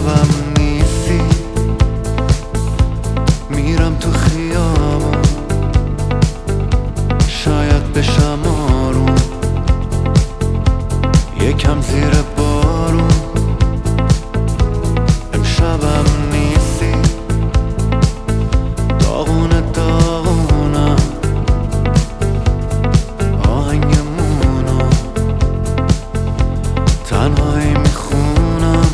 شبم نیستی، میرم تو خیابون، شاید بشم آروم، یکم زیر بارون. امشبم نیستی، داغونه داغونم، آهنگمونو تنهایی میخونم.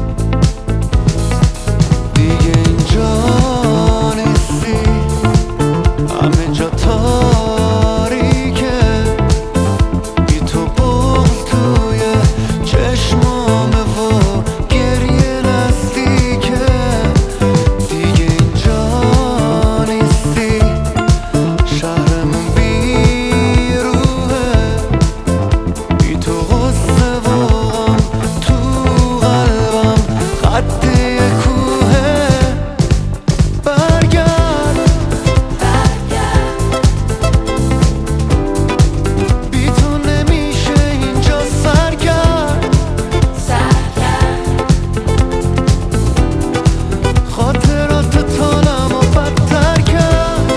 دیگه اینجا نیستی، همه جا تاریکه، بی تو بغض توی چشمامه و گریه نزدیکه. دیگه اینجا نیستی، شهرمون بیروحه، بی تو غصه و غم تو قلبم خط یه کوهه. برگرد بی تو نمیشه اینجا سرگرد، خاطرات تالم و بدتر کرد.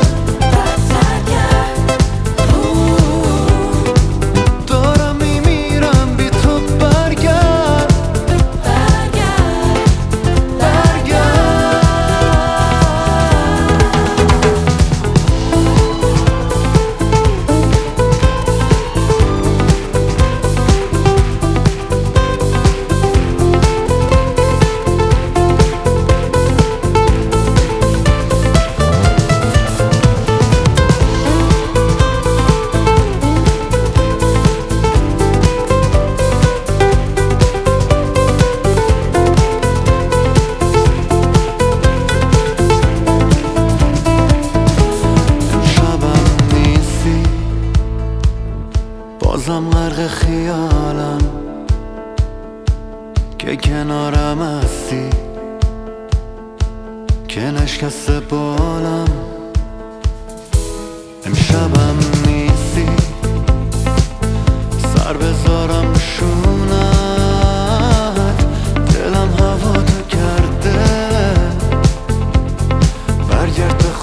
دارم میمیرم بی تو. برگرد امشبم نیستی، بازم غرق خیالم که کنارم هستی، که نشکسته بالم. امشبم نیستی، سر بذارم شونت، دلم هوا تو کرده، برگرد به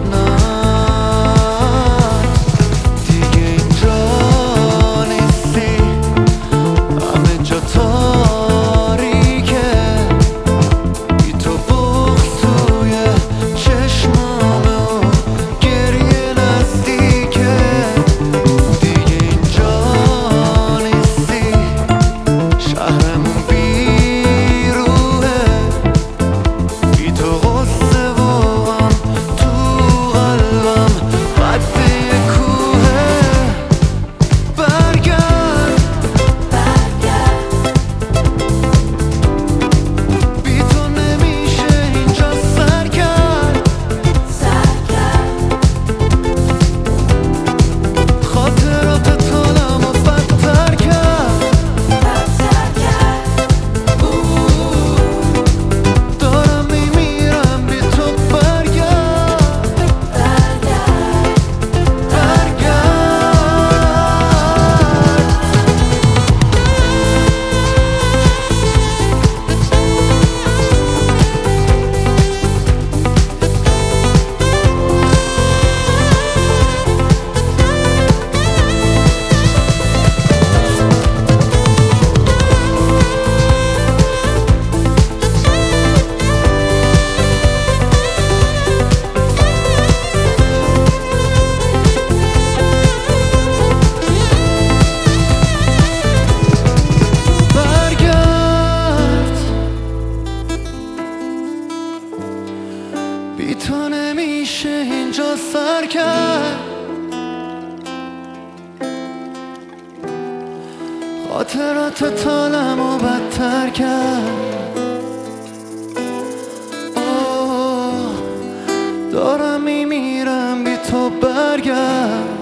خونت. دیگه اینجا نیستی، همه جا تاریکه، بی تو بغض توی چشمامه و گریه نزدیکه. دیگه اینجا نیستی، شهرمون بیروحه، بی تو غصه و غم تو قلبم قد یه کوهه. برگرد بی تو نمیشه اینجا سرگرد، خاطرات تالم و بدتر کرد. دارم میمیرم بی تو. برگرد بی تو نمیشه اینجا سر کرد، خاطرات تالم و بدتر کرد. دارم میمیرم بی تو. برگرد